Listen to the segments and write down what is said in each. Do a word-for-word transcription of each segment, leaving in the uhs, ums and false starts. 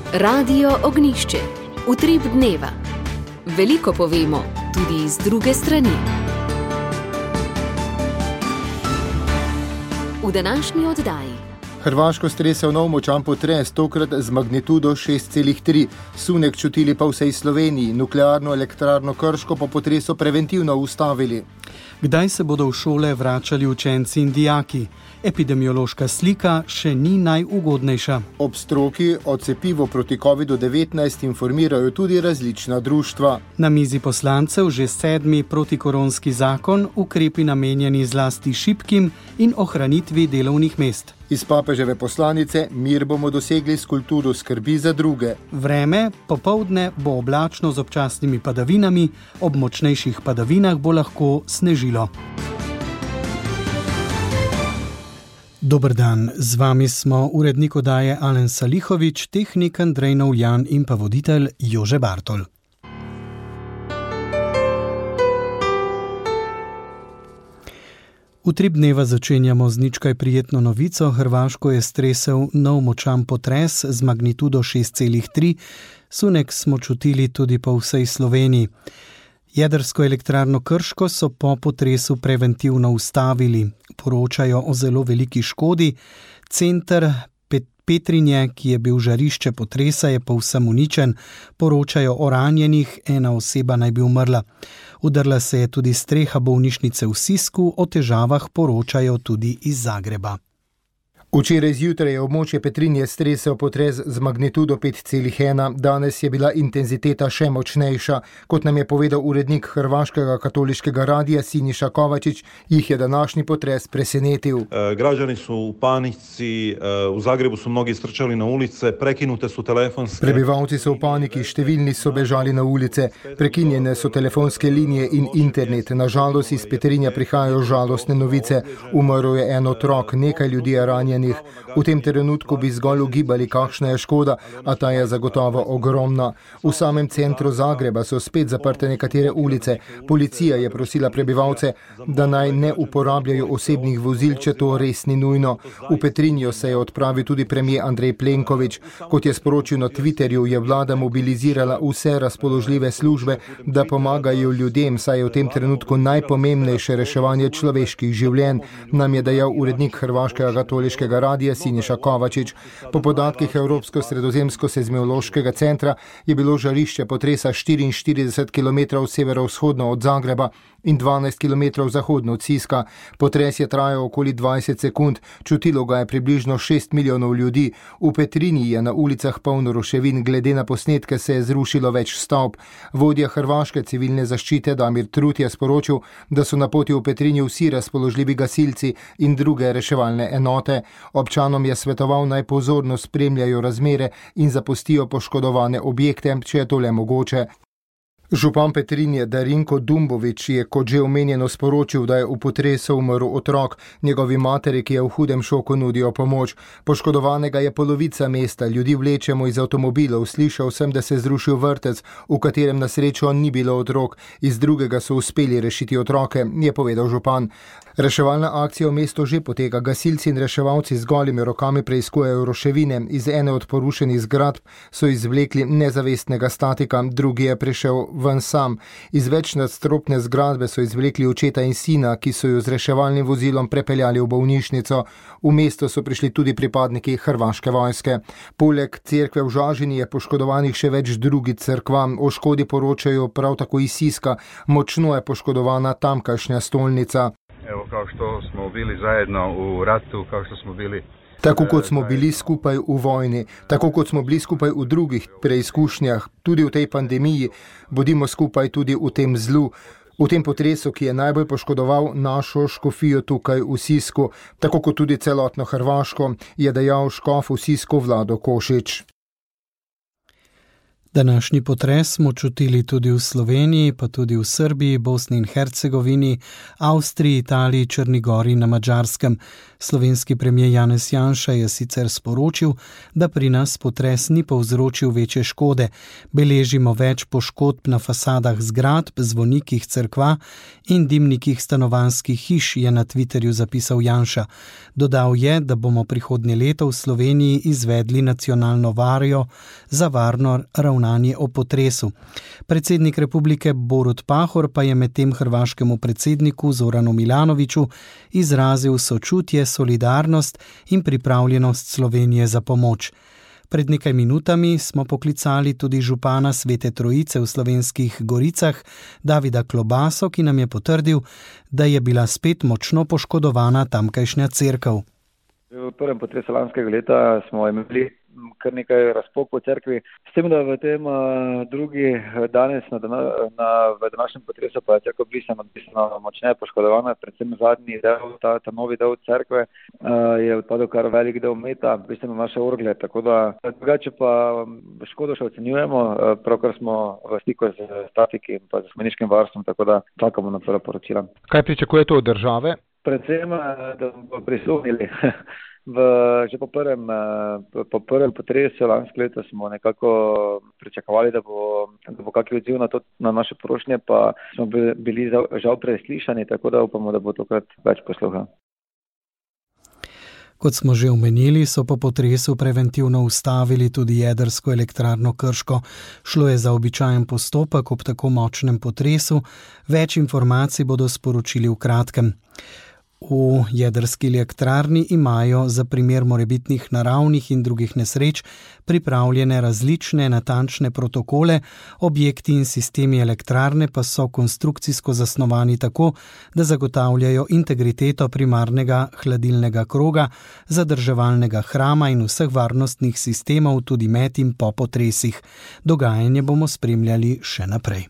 Radio Ognjišče. Utrip dneva. Veliko povemo, tudi iz druge strani. V današnji oddaji. Hrvaško stresel nov močan potres, tokrat z magnitudo šest celih tri. Sunek čutili pa vsej Sloveniji. Nuklearno elektrarno Krško po potresu preventivno ustavili. Kdaj se bodo v šole vračali učenci in dijaki? Epidemiološka slika še ni najugodnejša. Ob stroki o cepivu proti kovidu devetnajst informirajo tudi različna društva. Na mizi poslancev že sedmi protikoronski zakon, ukrepi namenjeni zlasti šibkim in ohranitvi delovnih mest. Iz papeževe poslanice: mir bomo dosegli s kulturo skrbi za druge. Vreme popoldne bo oblačno z občasnimi padavinami, ob močnejših padavinah bo lahko snežilo. Dober dan, z vami smo urednik oddaje Alen Salihovič, tehnik Andrej Novjan in pa voditelj Jože Bartol. Utrip dneva začenjamo z nič kaj prijetno novico. Hrvaško je stresel nov močan potres z magnitudo šest celih tri. Sunek smo čutili tudi po vsej Sloveniji. Jedrsko elektrarno Krško so po potresu preventivno ustavili. Poročajo o zelo veliki škodi. Center Petrinje, ki je bil žarišče potresa, je povsem uničen. Poročajo o ranjenih, ena oseba naj bi umrla. Udrla se je tudi streha bolnišnice v Sisku, o težavah poročajo tudi iz Zagreba. Včeraj zjutraj je območje Petrinje stresel potres z magnitudo pet celih ena. Danes je bila intenziteta še močnejša. Kot nam je povedal urednik Hrvaškega katoliškega radija Siniša Kovačić, jih je današnji potres presenetil. E, građani su u panici, e, u Zagrebu su mnogi strčali na ulice, prekinute su telefonske... Prebivalci so v paniki, številni so bežali na ulice, prekinjene so telefonske linije in internet. Na žalost iz Petrinja prihajajo žalostne novice. Umrl je en otrok, nekaj ljudi je ranjenih. V tem trenutku bi zgolj ugibali, kakšna je škoda, a ta je zagotovo ogromna. V samem centru Zagreba so spet zaprte nekatere ulice. Policija je prosila prebivalce, da naj ne uporabljajo osebnih vozil, če to res ni nujno. V Petrinjo se je odpravil tudi premier Andrej Plenković. Kot je sporočil na Twitterju, je vlada mobilizirala vse razpoložljive službe, da pomagajo ljudem, saj je v tem trenutku najpomembnejše reševanje človeških življenj, nam je dejal urednik Hrvaškega katoliškega radija Siniša Kovačić. Po podatkih Evropsko-sredozemsko-seizmološkega centra je bilo žarišče potresa štiriinštirideset kilometrov severovzhodno od Zagreba in dvanajst kilometrov zahodno od Siska. Potres je trajal okoli dvajset sekund, čutilo ga je približno šest milijonov ljudi. V Petrinji je na ulicah polno ruševin, glede na posnetke se je zrušilo več stavb. Vodja Hrvaške civilne zaščite Damir Trut je sporočil, da so na poti v Petrinji vsi razpoložljivi gasilci in druge reševalne enote. Občanom je svetoval, naj pozorno spremljajo razmere in zapustijo poškodovane objekte, če je to le mogoče. Župan Petrinje Darinko Dumbović je, kot že omenjeno, sporočil, da je v potresu umrl otrok. Njegovi materi, ki je v hudem šoku, nudijo pomoč. Poškodovanega je polovica mesta, ljudi vlečemo iz avtomobilov. Slišal sem, da se je zrušil vrtec, v katerem na srečo ni bilo otrok. Iz drugega so uspeli rešiti otroke, je povedal župan. Reševalna akcija v mestu že poteka. Gasilci in reševalci z golimi rokami preiskujejo ruševine. Iz ene od porušenih zgradb so izvlekli nezavestnega statika, drugi je prišel ven sam. Iz večnadstropne zgradbe so izvlekli očeta in sina, ki so jo z reševalnim vozilom prepeljali v bolnišnico. V mesto so prišli tudi pripadniki Hrvaške vojske. Poleg cerkve v Žažini je poškodovanih še več drugih cerkva. O škodi poročajo prav tako iz Siska. Močno je poškodovana tamkajšnja stolnica. Evo, kao što smo bili zajedno u ratu, kao što smo bili... Tako kot smo bili skupaj v vojni, tako kot smo bili skupaj v drugih preizkušnjah, tudi v tej pandemiji, bodimo skupaj tudi v tem zlu, v tem potresu, ki je najbolj poškodoval našo škofijo tukaj v Sisku, tako kot tudi celotno Hrvaško, je dejal škof v Sisku Vlado Košić. Današnji potres smo čutili tudi v Sloveniji, pa tudi v Srbiji, Bosni in Hercegovini, Avstriji, Italiji, Črni gori in na Madžarskem. Slovenski premijer Janez Janša je sicer sporočil, da pri nas potres ni povzročil večje škode. Beležimo več poškodb na fasadah zgradb, zvonikih cerkva in dimnikih stanovanjskih hiš, je na Twitterju zapisal Janša. Dodal je, da bomo prihodnje leto v Sloveniji izvedli nacionalno varijo za varno ravnanje o potresu. Predsednik republike Borut Pahor pa je medtem hrvaškemu predsedniku Zoranu Milanoviću izrazil sočutje, solidarnost in pripravljenost Slovenije za pomoč. Pred nekaj minutami smo poklicali tudi župana Svete Trojice v Slovenskih Goricah, Davida Klobaso, ki nam je potrdil, da je bila spet močno poškodovana tamkajšnja cerkev. V prvem potresu lanskega leta smo imeli kar nekaj razpok po cerkvi, s tem, da v tem drugi danes na, na, v današnjem potresu pa je cerkev bistveno, bistveno močneje poškodovana, predvsem zadnji del, ta, ta novi del cerkve je odpadel kar velik del meta, bistveno naše orgle, tako da drugače pa škodo še ocenjujemo, pravkar smo v stiku z statiki in pa z spomeniškim varstvom, tako da čakamo na prva poročila. Kaj pričakujete od države? Predvsem, da bomo prisluhnili. V, že po prvem, po prvem potresu lansko leto smo nekako pričakovali, da bo, da bo kakšen odziv na, to, na naše prošnje, pa smo bili žal preslišani, tako da upamo, da bo tokrat več posluha. Kot smo že omenili, so po potresu preventivno ustavili tudi jedrsko elektrarno Krško. Šlo je za običajen postopek ob tako močnem potresu. Več informacij bodo sporočili v kratkem. V jedrski elektrarni imajo za primer morebitnih naravnih in drugih nesreč pripravljene različne natančne protokole, objekti in sistemi elektrarne pa so konstrukcijsko zasnovani tako, da zagotavljajo integriteto primarnega hladilnega kroga, zadrževalnega hrama in vseh varnostnih sistemov tudi med in po potresih. Dogajanje bomo spremljali še naprej.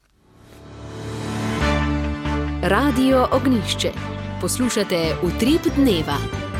Radio Ognjišče. Poslušate Utrip dneva.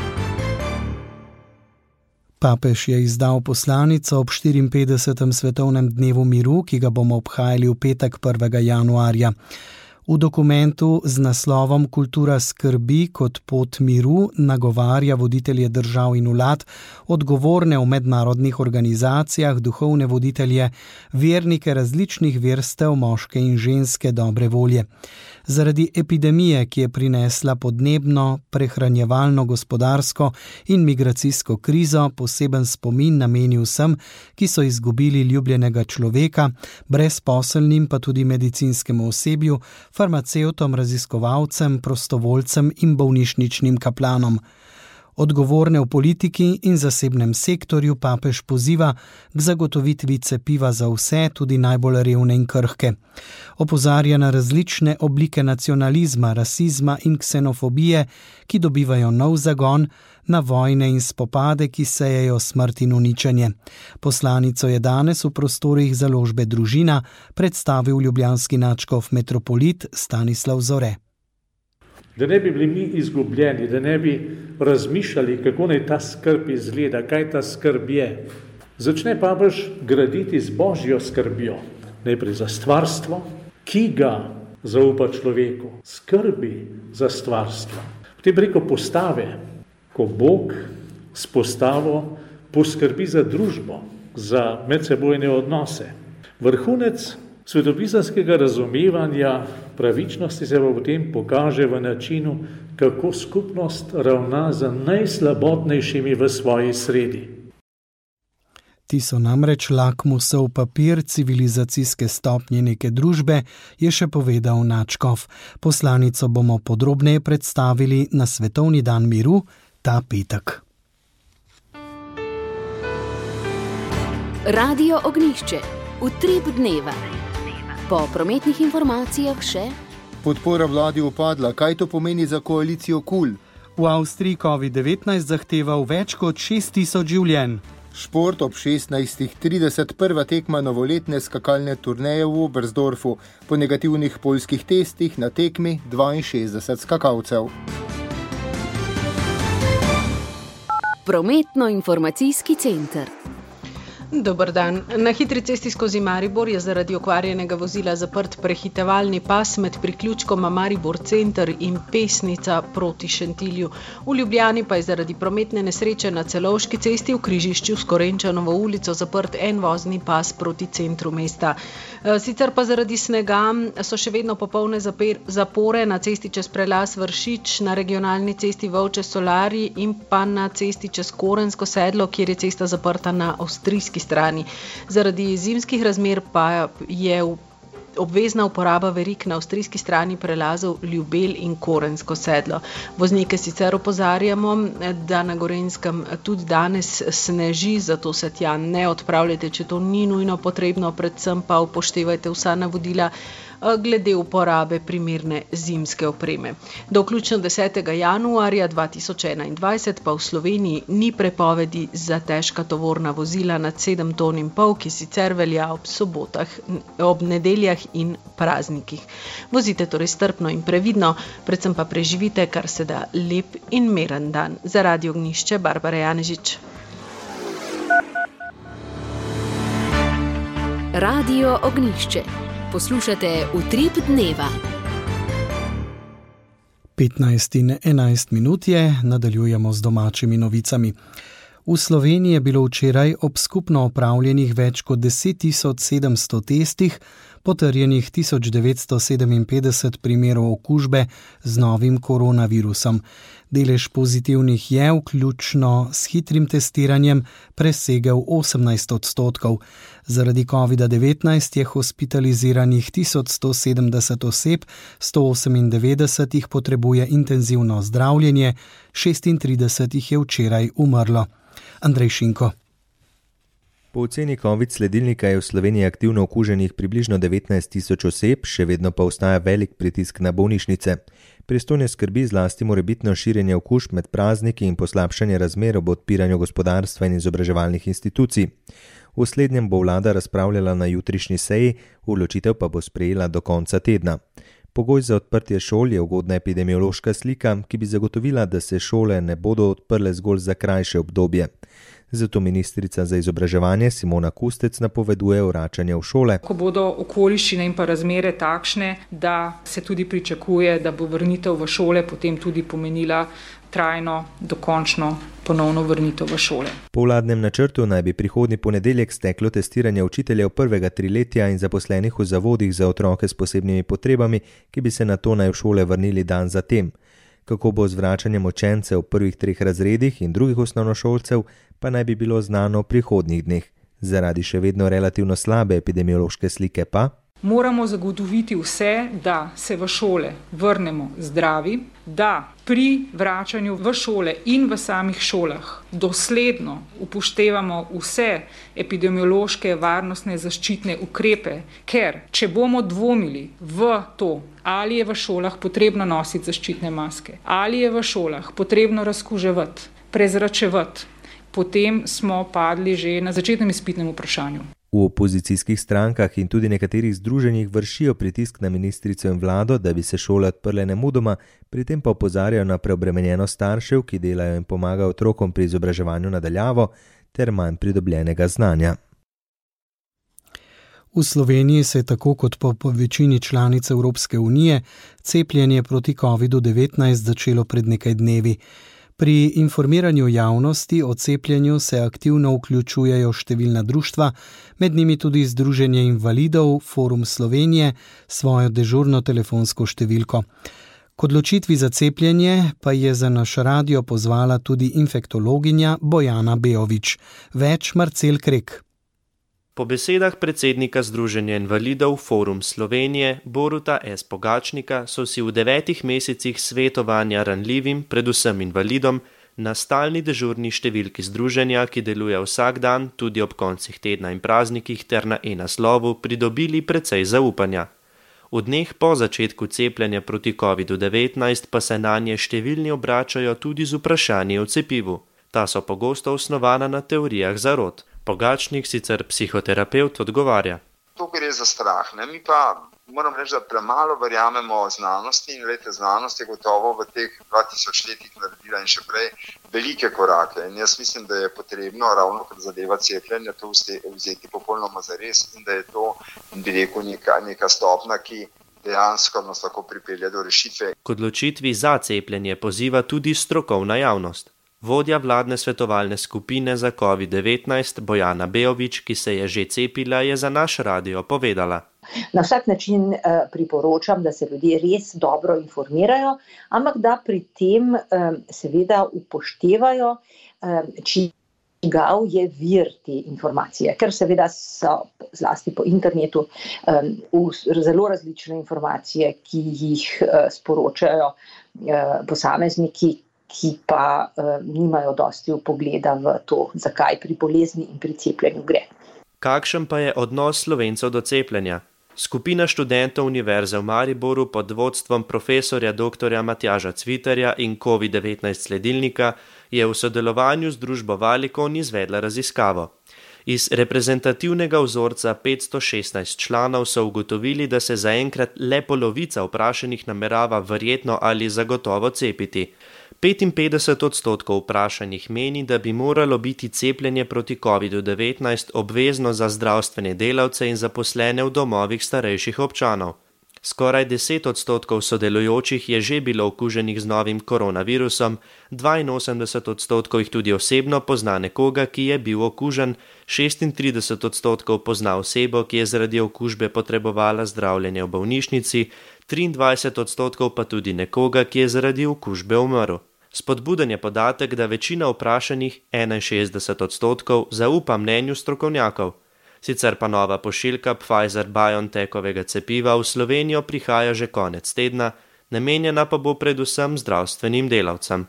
Papež je izdal poslanico ob štiriinpetdesetem svetovnem dnevu miru, ki ga bomo obhajali v petek prvega januarja. V dokumentu z naslovom Kultura skrbi kot pot miru nagovarja voditelje držav in vlad, odgovorne v mednarodnih organizacijah, duhovne voditelje, vernike različnih verstev, moške in ženske dobre volje. Zaradi epidemije, ki je prinesla podnebno, prehranjevalno, gospodarsko in migracijsko krizo, poseben spomin nameni vsem, ki so izgubili ljubljenega človeka, brezposelnim pa tudi medicinskemu osebju, farmacevtom, raziskovalcem, prostovoljcem in bolnišničnim kaplanom. Odgovorne v politiki in zasebnem sektorju papež poziva k zagotovitvi cepiva za vse, tudi najbolj revne in krhke. Opozarja na različne oblike nacionalizma, rasizma in ksenofobije, ki dobivajo nov zagon, na vojne in spopade, ki sejejo smrt in uničenje. Poslanico je danes v prostorih založbe Družina predstavil ljubljanski nadškof metropolit Stanislav Zore. Da ne bi bili mi izgubljeni, da ne bi razmišljali, kako naj ta skrb izgleda, kaj ta skrb je. Začne papež graditi z božjo skrbjo, najprej za stvarstvo, ki ga zaupa človeku, skrbi za stvarstvo. Potem preko postave, ko Bog s postavo poskrbi za družbo, za medsebojne odnose. Vrhunec svetopisanskega razumevanja pravičnosti se pa potem pokaže v načinu, kako skupnost ravna z najslabotnejšimi v svoji sredi. Ti so namreč lakmusov papir civilizacijske stopnje neke družbe, je še povedal nadškof. Poslanico bomo podrobneje predstavili na Svetovni dan miru ta petek. Radio Ognjišče. Utrip dneva. Po prometnih informacijah še podpora vladi upadla. Kaj to pomeni za koalicijo KUL? V Avstriji covid devetnajst zahteval več kot šest tisoč življenj. Šport ob šestnajstih trideset, prva tekma novoletne skakalne turneje v Oberstdorfu. Po negativnih poljskih testih na tekmi dvainšestdeset skakalcev. Prometno-informacijski center. Dober dan. Na hitri cesti skozi Maribor je zaradi okvarjenega vozila zaprt prehitevalni pas med priključkoma Maribor center in Pesnica proti Šentilju. V Ljubljani pa je zaradi prometne nesreče na Celovški cesti v križišču s Korenčanovo ulico zaprt en vozni pas proti centru mesta. Sicer pa zaradi snega so še vedno popolne zapore na cesti čez prelaz Vršič, na regionalni cesti Volče Solari in pa na cesti čez Korensko sedlo, kjer je cesta zaprta na avstrijski strani. Zaradi zimskih razmer pa je obvezna uporaba verig na avstrijski strani prelazov Ljubelj in Korensko sedlo. Voznike sicer opozarjamo, da na Gorenjskem tudi danes sneži, zato se tja ne odpravljate, če to ni nujno potrebno, predvsem pa upoštevajte vsa navodila glede uporabe primerne zimske opreme. Do vključno desetega januarja dva tisoč enaindvajset pa v Sloveniji ni prepovedi za težka tovorna vozila nad sedem ton in pol, ki sicer velja ob sobotah, ob nedeljah in praznikih. Vozite torej strpno in previdno, predvsem pa preživite kar se da lep in miren dan. Za Radio Ognjišče, Barbara Janežič. Radio Ognjišče. Poslušate Utrip dneva. petnajst in enajst minut je, nadaljujemo z domačimi novicami. V Sloveniji je bilo včeraj ob skupno opravljenih več kot deset tisoč sedemsto testih potrjenih tisoč devetsto sedeminpetdeset primerov okužbe z novim koronavirusom. Delež pozitivnih je, vključno s hitrim testiranjem, presegel osemnajst odstotkov. Zaradi covida devetnajst je hospitaliziranih tisoč sto sedemdeset oseb, sto osemindevetdeset jih potrebuje intenzivno zdravljenje, šestintrideset jih je včeraj umrlo. Andrej Šinko. Po oceni COVID sledilnika je v Sloveniji aktivno okuženih približno devetnajst tisoč oseb, še vedno pa ostaja velik pritisk na bolnišnice. Pristojne skrbi zlasti morebitno širjenje okužb med prazniki in poslabšanje razmer ob odpiranju gospodarstva in izobraževalnih institucij. V slednjem bo vlada razpravljala na jutrišnji seji, odločitev pa bo sprejela do konca tedna. Pogoj za odprtje šol je ugodna epidemiološka slika, ki bi zagotovila, da se šole ne bodo odprle zgolj za krajše obdobje. Zato ministrica za izobraževanje Simona Kustec napoveduje vračanje v šole. Ko bodo okoliščine in pa razmere takšne, da se tudi pričakuje, da bo vrnitev v šole potem tudi pomenila trajno, dokončno ponovno vrnitev v šole. Po vladnem načrtu naj bi prihodnji ponedeljek steklo testiranje učiteljev prvega triletja in zaposlenih v zavodih za otroke s posebnimi potrebami, ki bi se nato naj v šole vrnili dan zatem. Kako bo z vračanjem učencev v prvih treh razredih in drugih osnovnošolcev, pa naj bi bilo znano v prihodnjih dneh. Zaradi še vedno relativno slabe epidemiološke slike pa moramo zagotoviti vse, da se v šole vrnemo zdravi, da pri vračanju v šole in v samih šolah dosledno upoštevamo vse epidemiološke, varnostne, zaščitne ukrepe, ker če bomo dvomili v to, ali je v šolah potrebno nositi zaščitne maske, ali je v šolah potrebno razkuževati, prezračevati, potem smo padli že na začetnem izpitnem vprašanju. V opozicijskih strankah in tudi nekaterih združenjih vršijo pritisk na ministrico in vlado, da bi se šole odprle nemudoma, pri tem pa opozarjajo na preobremenjenost staršev, ki delajo in pomagajo otrokom pri izobraževanju na daljavo, ter manj pridobljenega znanja. V Sloveniji se je tako kot po, po večini članic Evropske unije cepljenje proti covidu devetnajst začelo pred nekaj dnevi. Pri informiranju javnosti o cepljenju se aktivno vključujejo številna društva, med njimi tudi Združenje invalidov, Forum Slovenije, svojo dežurno telefonsko številko. K odločitvi za cepljenje pa je za naš radio pozvala tudi infektologinja Bojana Beovič. Več Marcel Krek. Po besedah predsednika Združenja invalidov Forum Slovenije Boruta S. Pogačnika so si v devetih mesecih svetovanja ranljivim, predvsem invalidom, na stalni dežurni številki združenja, ki deluje vsak dan, tudi ob koncih tedna in praznikih ter na e-naslovu, pridobili precej zaupanja. V dneh po začetku cepljenja proti covidu devetnajst pa se nanje številni obračajo tudi z vprašanji o cepivu. Ta so pogosto osnovana na teorijah zarot. Pogačnik, sicer psihoterapevt, odgovarja. to gre za strah. Ne? Mi pa moram reči, da premalo verjamemo znanosti in lete znanost je gotovo v teh dva tisoč letih naredila in še prej velike korake. In jaz mislim, da je potrebno ravno kar zadeva cepljenje to vzeti popolnoma zares in da je to, bi rekel, neka, neka stopna, ki dejansko nas lahko pripelje do rešitve. K odločitvi za cepljenje poziva tudi strokovna javnost. Vodja vladne svetovalne skupine za covid devetnajst Bojana Beović, ki se je že cepila, je za naš radio povedala. Na vsak način eh, priporočam, da se ljudje res dobro informirajo, ampak da pri tem eh, seveda upoštevajo, eh, čigav je vir te informacije, ker seveda so zlasti po internetu um, zelo različne informacije, ki jih uh, sporočajo uh, posamezniki, ki pa uh, nimajo dosti vpogleda v to, zakaj pri bolezni in pri cepljenju gre. Kakšen pa je odnos Slovencev do cepljenja? Skupina študentov Univerze v Mariboru pod vodstvom profesorja doktorja Matjaža Cviterja in covid devetnajst sledilnika je v sodelovanju z družbo Valicon izvedla raziskavo. Iz reprezentativnega vzorca petsto šestnajst članov so ugotovili, da se zaenkrat le polovica vprašanih namerava verjetno ali zagotovo cepiti. petinpetdeset odstotkov vprašanih meni, da bi moralo biti cepljenje proti covid devetnajst obvezno za zdravstvene delavce in zaposlene v domovih starejših občanov. Skoraj deset odstotkov sodelujočih je že bilo okuženih z novim koronavirusom, dvainosemdeset odstotkov jih tudi osebno pozna nekoga, ki je bil okužen, šestintrideset odstotkov pozna osebo, ki je zaradi okužbe potrebovala zdravljenje v bolnišnici, triindvajset odstotkov pa tudi nekoga, ki je zaradi okužbe umrl. Spodbuden je podatek, da večina vprašanih, enainšestdeset odstotkov, zaupa mnenju strokovnjakov. Sicer pa nova pošiljka Pfizer-BioNTechovega cepiva v Slovenijo prihaja že konec tedna, namenjena pa bo predvsem zdravstvenim delavcem.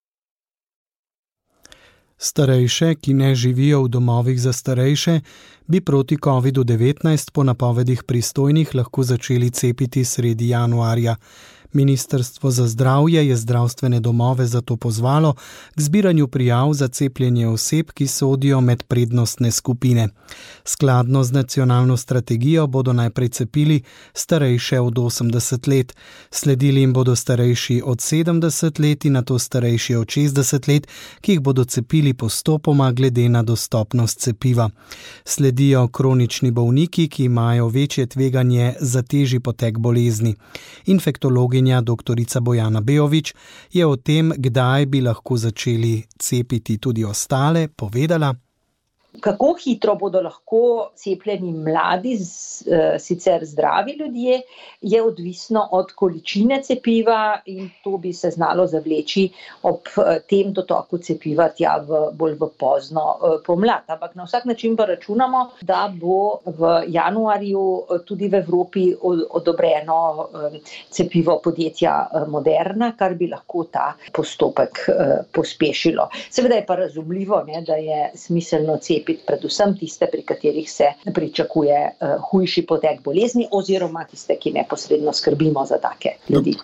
Starejše, ki ne živijo v domovih za starejše, bi proti covid devetnajst po napovedih pristojnih lahko začeli cepiti sredi januarja. Ministrstvo za zdravje je zdravstvene domove zato pozvalo k zbiranju prijav za cepljenje oseb, ki sodijo med prednostne skupine. Skladno z nacionalno strategijo bodo najprej cepili starejše od osemdeset let, sledili jim bodo starejši od sedemdeset let in nato starejši od šestdeset let, ki jih bodo cepili postopoma glede na dostopnost cepiva. Sledijo kronični bolniki, ki imajo večje tveganje za težji potek bolezni. Infektologinja doktorica Bojana Beović je o tem, kdaj bi lahko začeli cepiti tudi ostale, povedala. Kako hitro bodo lahko cepljeni mladi, sicer zdravi ljudje, je odvisno od količine cepiva in to bi se znalo zavleči ob tem dotoku cepiva tja v, bolj v pozno pomlad. Ampak na vsak način pa računamo, da bo v januarju tudi v Evropi odobreno cepivo podjetja Moderna, kar bi lahko ta postopek pospešilo. Seveda je pa razumljivo, ne, da je smiselno cepiti predvsem tiste, pri katerih se pričakuje uh, hujši potek bolezni oziroma tiste, ki neposredno skrbimo za take ljudi.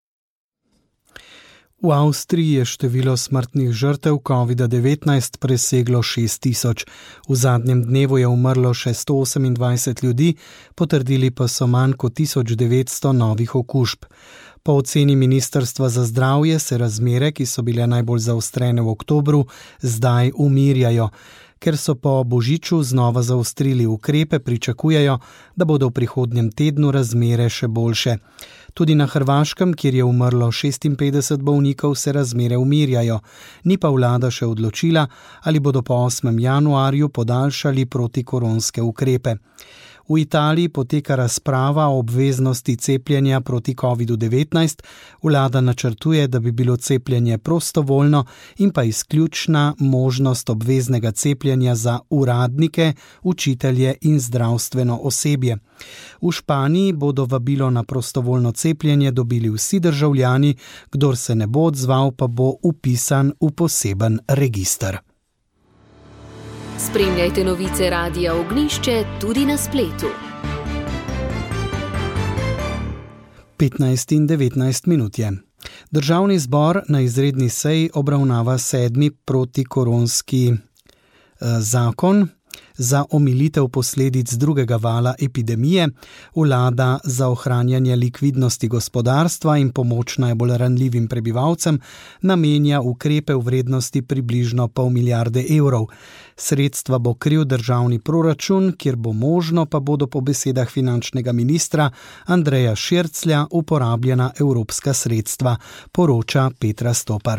V Avstriji je število smrtnih žrtev covid devetnajst preseglo šest tisoč. V zadnjem dnevu je umrlo še sto osemindvajset ljudi, potrdili pa so manj kot tisoč devetsto novih okužb. Po oceni Ministrstva za zdravje se razmere, ki so bile najbolj zaostrene v oktobru, zdaj umirjajo. Ker so po božiču znova zaostrili ukrepe, pričakujejo, da bodo v prihodnjem tednu razmere še boljše. Tudi na Hrvaškem, kjer je umrlo šestinpetdeset bolnikov, se razmere umirjajo. Ni pa vlada še odločila, ali bodo po osmem januarju podaljšali protikoronske ukrepe. V Italiji poteka razprava o obveznosti cepljenja proti covid devetnajst. Vlada načrtuje, da bi bilo cepljenje prostovoljno in pa izključna možnost obveznega cepljenja za uradnike, učitelje in zdravstveno osebje. V Španiji bodo vabilo na prostovoljno cepljenje dobili vsi državljani, kdor se ne bo odzval, pa bo vpisan v poseben register. Spremljajte novice Radia Ognjišče tudi na spletu. petnajst in devetnajst minut je. Državni zbor na izredni seji obravnava sedmi protikoronski eh, zakon. za omilitev posledic drugega vala epidemije, vlada za ohranjanje likvidnosti gospodarstva in pomoč najbolj ranljivim prebivalcem namenja ukrepe v vrednosti približno pol milijarde evrov. Sredstva bo kril državni proračun, kjer bo možno, pa bodo po besedah finančnega ministra Andreja Širclja uporabljena evropska sredstva, poroča Petra Stopar.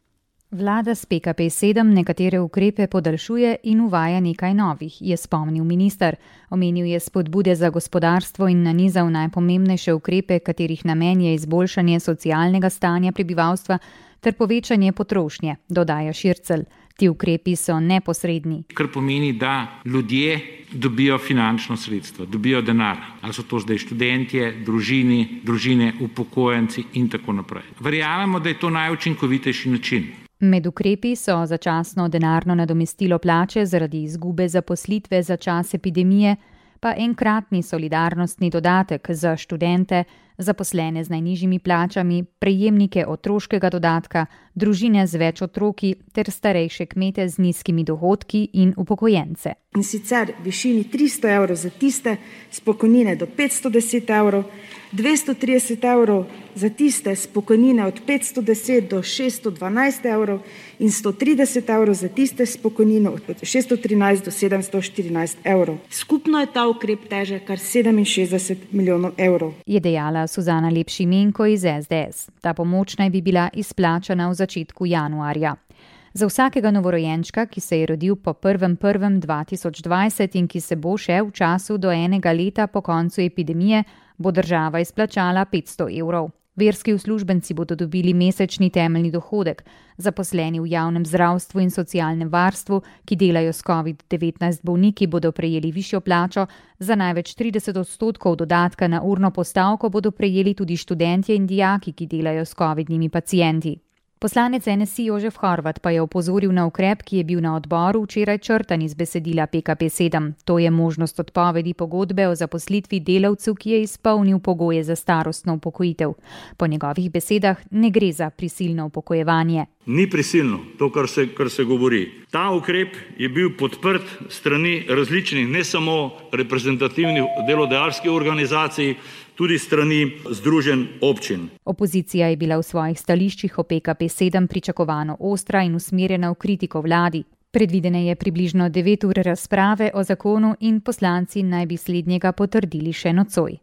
Vlada s P K P sedem nekatere ukrepe podaljšuje in uvaja nekaj novih, je spomnil minister. Omenil je spodbude za gospodarstvo in nanizal najpomembnejše ukrepe, katerih namen je izboljšanje socialnega stanja prebivalstva ter povečanje potrošnje, dodaja Šircelj. Ti ukrepi so neposredni. Kar pomeni, da ljudje dobijo finančno sredstvo, dobijo denar. Ali so to zdaj študentje, družini, družine, upokojenci in tako naprej. Verjamemo, da je to najučinkovitejši način. Med ukrepi so začasno denarno nadomestilo plače zaradi izgube zaposlitve za čas epidemije, pa enkratni solidarnostni dodatek za študente, zaposlene z najnižjimi plačami, prejemnike otroškega dodatka, družine z več otroki ter starejše kmete z nizkimi dohodki in upokojence. In sicer v višini tristo evrov za tiste s pokojnine do petsto deset evrov, dvesto trideset evrov za tiste s pokojnine od petsto deset do šeststo dvanajst evrov in sto trideset evrov za tiste s pokojnino od šeststo trinajst do sedemsto štirinajst evrov. Skupno je ta ukrep težek kar sedeminšestdeset milijonov evrov. Je dejala Suzana Lepšimenko iz S D S. Ta pomoč naj bi bila izplačana v začetku januarja. Za vsakega novorojenčka, ki se je rodil po prvem prvem dva tisoč dvajset in ki se bo še v času do enega leta po koncu epidemije, bo država izplačala petsto evrov. Verski uslužbenci bodo dobili mesečni temeljni dohodek, zaposleni v javnem zdravstvu in socialnem varstvu, ki delajo s covid devetnajst bolniki, bodo prejeli višjo plačo, za največ trideset odstotkov dodatka na urno postavko bodo prejeli tudi študentje in dijaki, ki delajo s covidnimi pacienti. Poslanec N S I Jožef Horvat pa je opozoril na ukrep, ki je bil na odboru včeraj črtan iz besedila P K P sedem. To je možnost odpovedi pogodbe o zaposlitvi delavcu, ki je izpolnil pogoje za starostno upokojitev. Po njegovih besedah ne gre za prisilno upokojevanje. Ni prisilno, to, kar se, kar se govori. Ta ukrep je bil podprt strani različnih, ne samo reprezentativnih delodajalskih organizacij, tudi strani združenj občin. Opozicija je bila v svojih stališčih o P K P sedem pričakovano ostra in usmerjena v kritiko vladi. Predvidene je približno devet ur razprave o zakonu in poslanci naj bi slednjega potrdili še nocoj.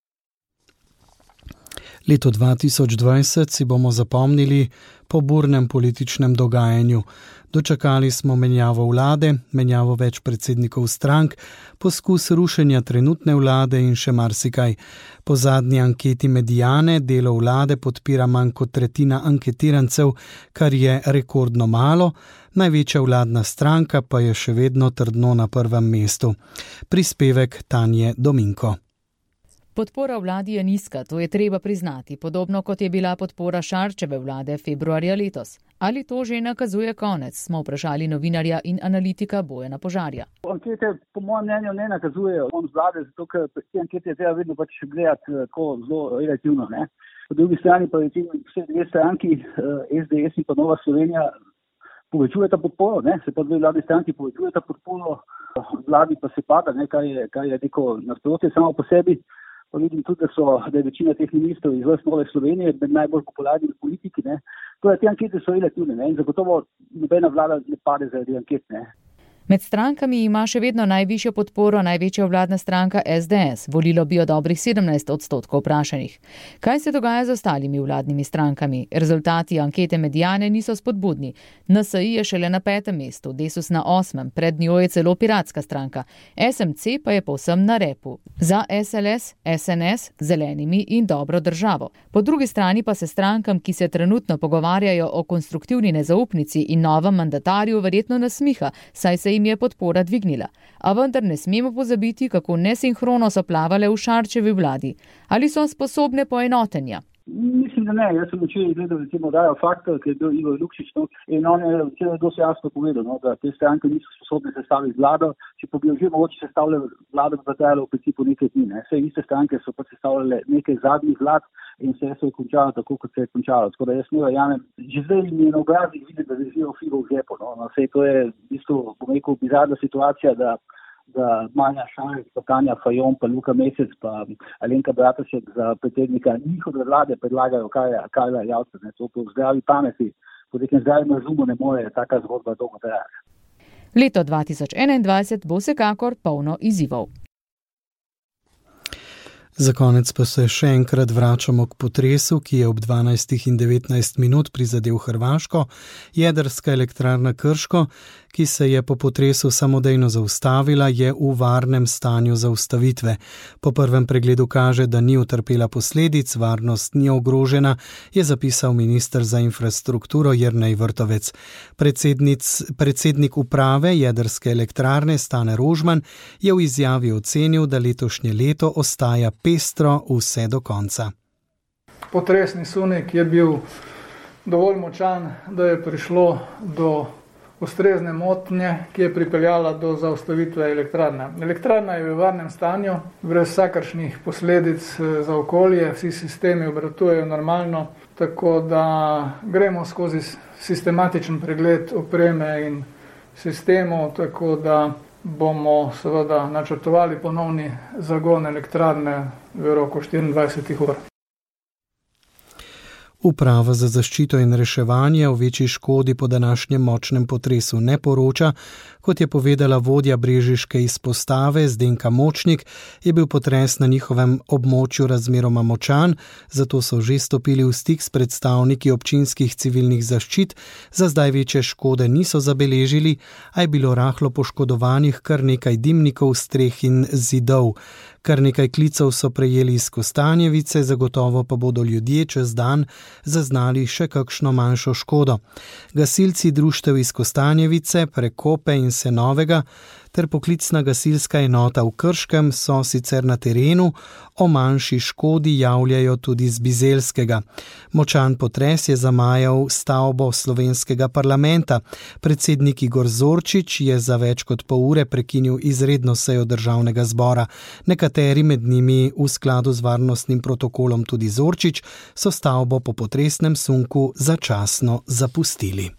Leto dva tisoč dvajset si bomo zapomnili po burnem političnem dogajanju. Dočakali smo menjavo vlade, menjavo več predsednikov strank, poskus rušenja trenutne vlade in še marsikaj. Po zadnji anketi Mediane delo vlade podpira manj kot tretjina anketirancev, kar je rekordno malo, največja vladna stranka pa je še vedno trdno na prvem mestu. Prispevek Tanje Dominko. Podpora vladi je nizka, to je treba priznati, podobno kot je bila podpora Šarčeve vlade februarja letos. Ali to že nakazuje konec, smo vprašali novinarja in analitika Bojana Požarja. Ankete po mojem mnenju ne nakazujejo konec vlade, zato ker te ankete je treba vedno pač gledati tako zelo relativno. Ne? Po drugi strani pa je vse dve stranki, S D S in pa Nova Slovenija, povečujeta podporo, ne? Se pa dve vladni stranki povečujeta podporo, vladi pa se pada, ne? Kaj je, kaj je neko nasprotje samo po sebi. Pa vidim tudi, da, so, da je večina teh ministrov iz vrst Nove Slovenije med najbolj popularnimi politiki. Ne. Torej, te ankete so relativne, ne, in zagotovo nobena vlada ne pade zaradi anket. Ne. Med strankami ima še vedno najvišjo podporo največja vladna stranka S D S. Volilo bi jo dobrih sedemnajst odstotkov vprašanih. Kaj se dogaja z ostalimi vladnimi strankami? Rezultati ankete Mediane niso spodbudni. N S I je šele na petem mestu, Desus na osmem, pred njo je celo Piratska stranka. S M C pa je povsem na repu. Za S L S, S N S, Zelenimi in Dobro državo. Po drugi strani pa se strankam, ki se trenutno pogovarjajo o konstruktivni nezaupnici in novem mandatarju, verjetno nasmiha, saj se jim je podpora dvignila. A vendar ne smemo pozabiti, kako nesinhrono so plavale v Šarčevi vladi. Ali so sposobne poenotenja? Mislim, da ne. Jaz sem včeraj gledal recimo Dajo Faktor, ki je bil Igor Lukšič, no, in on je včeraj dosti jasno povedal, no, da te stranke niso sposobne sestaviti vlado, če pa bi že mogoče sestavljali vlado, bi pa trajalo v principu nekaj dni. Ne. Vse iste stranke so pa sestavljale nekaj zadnjih vlad in vse se je končalo tako, kot se je končalo. Tako da jaz ne verjamem, že zdaj mi je na obrazih videti, da držijo figo v žepu. No. No, vse to je v bistvu, bom rekel, bizarna situacija, da da Manja Šarec, pa Tanja Fajon, pa Luka Mesec, pa Alenka Bratušek za predsednika njihove vlade predlagajo Karla Jauca. To po zdravi pameti, po nekem zdravem razumu ne more taka zgodba dolgo trajati. Leto dva tisoč enaindvajset bo vsekakor polno izzivov. Za konec pa se še enkrat vračamo k potresu, ki je ob dvanajstih in devetnajst minut prizadel Hrvaško. Jedrska elektrarna Krško, ki se je po potresu samodejno zaustavila, je v varnem stanju zaustavitve. Po prvem pregledu kaže, da ni utrpela posledic, varnost ni ogrožena, je zapisal minister za infrastrukturo Jernej Vrtovec. Predsednik uprave jedrske elektrarne Stane Rožman je v izjavi ocenil, da letošnje leto ostaja pestro vse do konca. Potresni sunek je bil dovolj močan, da je prišlo do ustrezne motnje, ki je pripeljala do zaustavitve elektrarne. Elektrarna je v varnem stanju, brez vsakršnih posledic za okolje, vsi sistemi obratujejo normalno, tako da gremo skozi sistematičen pregled opreme in sistemov, tako da bomo seveda načrtovali ponovni zagon elektrarne v roku štiriindvajset ur. Uprava za zaščito in reševanje o večji škodi po današnjem močnem potresu ne poroča. Kot je povedala vodja brežiške izpostave Zdenka Močnik, je bil potres na njihovem območju razmeroma močan, zato so že stopili v stik s predstavniki občinskih civilnih zaščit. Za zdaj večje škode niso zabeležili, a je bilo rahlo poškodovanih kar nekaj dimnikov, streh in zidov. Kar nekaj klicev so prejeli iz Kostanjevice, zagotovo pa bodo ljudje čez dan zaznali še kakšno manjšo škodo. Gasilci društev iz Kostanjevice, Prekope in Senovega ter poklicna gasilska enota v Krškem so sicer na terenu, o manjši škodi javljajo tudi z Bizeljskega. Močan potres je zamajal stavbo slovenskega parlamenta. Predsednik Igor Zorčič je za več kot pol ure prekinil izredno sejo državnega zbora. Nekateri med njimi v skladu z varnostnim protokolom tudi Zorčič so stavbo po potresnem sunku začasno zapustili.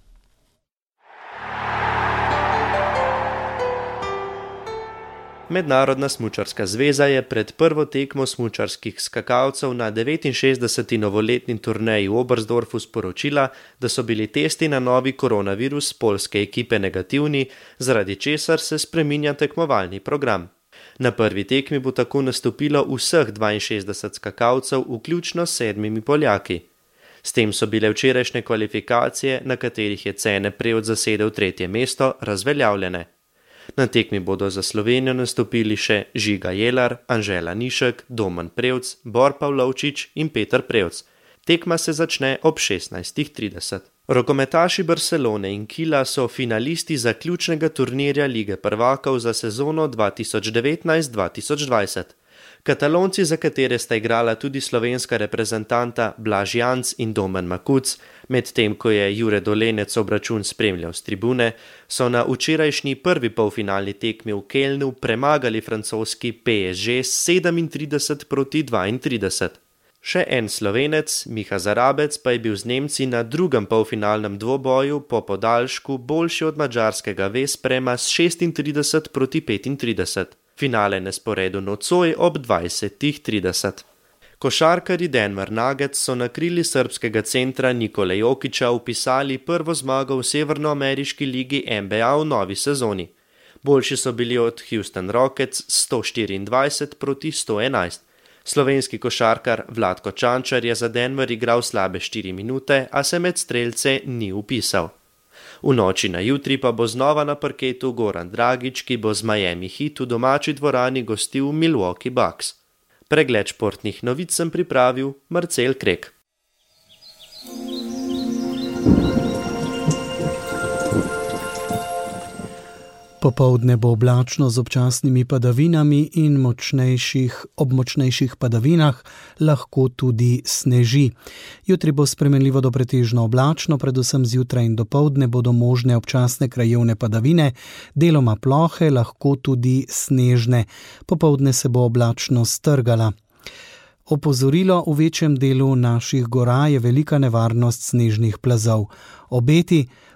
Mednarodna smučarska zveza je pred prvo tekmo smučarskih skakalcev na devetinšestdeseti novoletni turneji v Oberstdorfu sporočila, da so bili testi na novi koronavirus poljske ekipe negativni, zaradi česar se spreminja tekmovalni program. Na prvi tekmi bo tako nastopilo vseh dvainšestdeset skakalcev, vključno s sedmimi Poljaki. S tem so bile včerajšnje kvalifikacije, na katerih je Cene Prevc zasedel tretje mesto, razveljavljene. Na tekmi bodo za Slovenijo nastopili še Žiga Jelar, Anžela Nišek, Domen Prevc, Bor Pavlovčič in Peter Prevc. Tekma se začne ob šestnajstih trideset. Rokometaši Barcelone in Kila so finalisti zaključnega turnirja Lige prvakov za sezono dva tisoč devetnajst dva tisoč dvajset. Katalonci, za katere sta igrala tudi slovenska reprezentanta Blaž Janc in Domen Makuc, medtem ko je Jure Dolenec obračun spremljal s tribune, so na včerajšnji prvi polfinalni tekmi v Kelnu premagali francoski P S G sedemintrideset proti dvaintrideset. Še en Slovenec, Miha Zarabec, pa je bil z Nemci na drugem polfinalnem dvoboju po podaljšku boljši od madžarskega Vesprema s šestintrideset proti petintrideset. Finale na sporedu nocoj ob dvajsetih trideset. Košarkarji Denver Nuggets so na krili srbskega centra Nikole Jokića vpisali prvo zmago v severnoameriški ligi N B A v novi sezoni. Boljši so bili od Houston Rockets sto štiriindvajset proti sto enajst. Slovenski košarkar Vlatko Čančar je za Denver igral slabe štiri minute, a se med strelce ni vpisal. V noči na jutri pa bo znova na parketu Goran Dragić, ki bo z Miami Heat v domači dvorani gostil Milwaukee Bucks. Pregled športnih novic sem pripravil Marcel Krek. Popoldne bo oblačno z občasnimi padavinami in močnejših, ob močnejših padavinah lahko tudi sneži. Jutri bo spremenljivo do pretežno oblačno, predvsem zjutraj in dopoldne bodo možne občasne krajevne padavine, deloma plohe, lahko tudi snežne. Popoldne se bo oblačno strgala. Opozorilo: v večjem delu naših gora je velika nevarnost snežnih plazov. Obeti: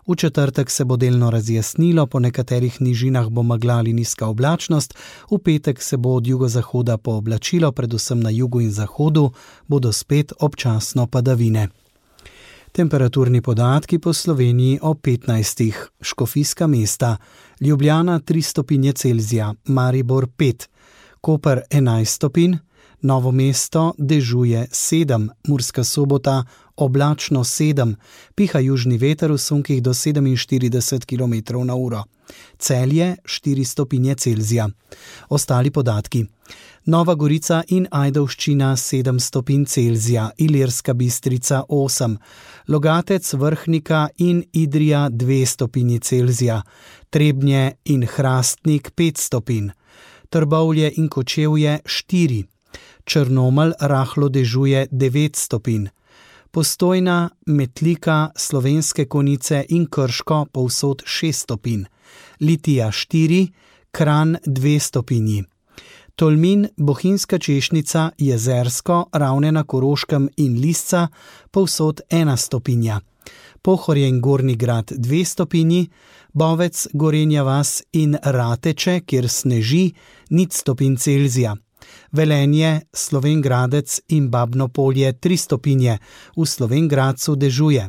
V četrtek se bo delno razjasnilo, po nekaterih nižinah bo megla ali nizka oblačnost, v petek se bo od jugozahoda pooblačilo, predvsem na jugu in zahodu bodo spet občasno padavine. Temperaturni podatki po Sloveniji o petnajstih. Škofijska mesta. Ljubljana tri stopinje Celzija, Maribor pet, Koper enajst stopinj, Novo mesto dežuje sedem, Murska Sobota oblačno sedem, piha južni veter v sunkih do sedeminštirideset kilometrov na uro. Celje štiri stopinje Celzija. Ostali podatki. Nova Gorica in Ajdovščina sedem stopinj Celzija, Ilirska Bistrica osem, Logatec, Vrhnika in Idrija dve stopinji Celzija, Trebnje in Hrastnik pet stopinj, Trbovlje in Kočevje štiri, Črnomelj rahlo dežuje devet stopinj, Postojna, Metlika, Slovenske Konjice in Krško povsod šest stopinj, Litija štiri, Kranj dve stopinji. Tolmin, Bohinjska Češnica, Jezersko, Ravne na Koroškem in Lisca povsod ena stopinja. Pohorje in Gornji Grad dve stopinji, Bovec, Gorenja vas in Rateče, kjer sneži, nič stopinj Celzija. Velenje, Slovenj Gradec in Babno Polje tri stopinje, v Slovenj Gradcu dežuje.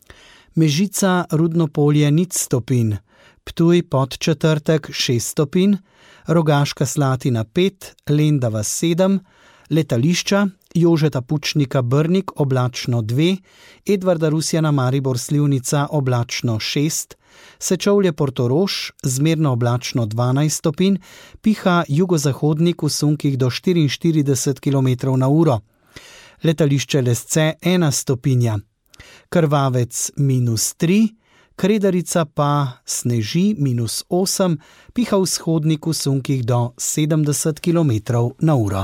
Mežica, Rudno Polje nič stopinj, Ptuj Podčetrtek šest stopinj, Rogaška Slatina pet, Lendava sedem, Letališča, Jožeta Pučnika Brnik oblačno dve, Edvarda Rusjana Maribor Slivnica oblačno šest, Sečovlje Portorož zmerno oblačno dvanajst stopinj, piha jugozahodnik v sunkih do štiriinštirideset kilometrov na uro. Letališče Lesce ena stopinja, Krvavec minus tri, Kredarica pa sneži minus osem, piha vzhodnik v sunkih do sedemdeset kilometrov na uro.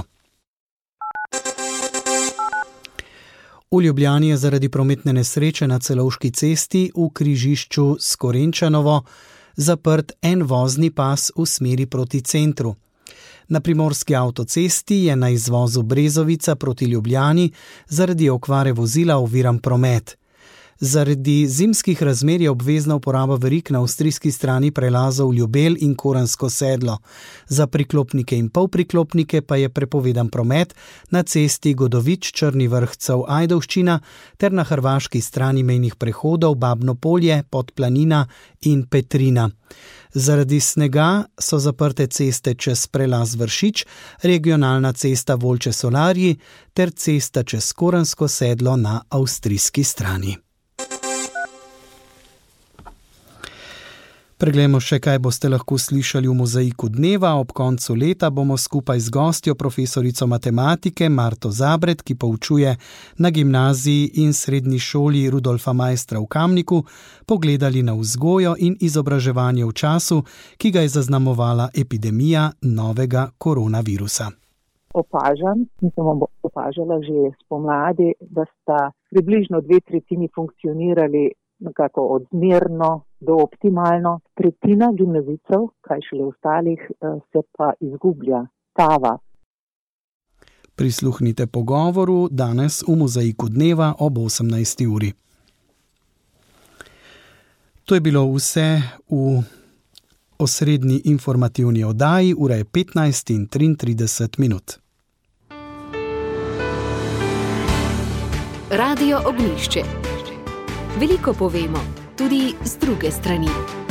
V Ljubljani je zaradi prometne nesreče na Celovški cesti v križišču s Korenčanovo zaprt en vozni pas v smeri proti centru. Na primorski avtocesti je na izvozu Brezovica proti Ljubljani zaradi okvare vozila oviran promet. Zaradi zimskih razmer je obvezna uporaba verig na avstrijski strani prelazov Ljubelj in Koransko sedlo. Za priklopnike in polpriklopnike pa je prepovedan promet na cesti Godovič Črni vrhcev Ajdovščina ter na hrvaški strani mejnih prehodov Babno Polje, Podplanina in Petrina. Zaradi snega so zaprte ceste čez prelaz Vršič, regionalna cesta Volče Solarji ter cesta čez Koransko sedlo na avstrijski strani. Preglejmo še, kaj boste lahko slišali v Mozaiku dneva. Ob koncu leta bomo skupaj z gostjo, profesorico matematike Marto Zabret, ki poučuje na gimnaziji in srednji šoli Rudolfa Maistra v Kamniku, pogledali na vzgojo in izobraževanje v času, ki ga je zaznamovala epidemija novega koronavirusa. Opažam, in sem opažala že spomladi, da sta približno dve tretjini funkcionirali nekako odmerno do optimalno. Tretjina gimnazijcev, kaj šele ostalih, se pa izgublja, tava. Prisluhnite pogovoru danes v Mozaiku dneva ob osemnajsti uri. To je bilo vse v osrednji informativni oddaji, ura je petnajst in triintrideset minut. Radio Ognjišče. Veliko povemo, tudi z druge strani.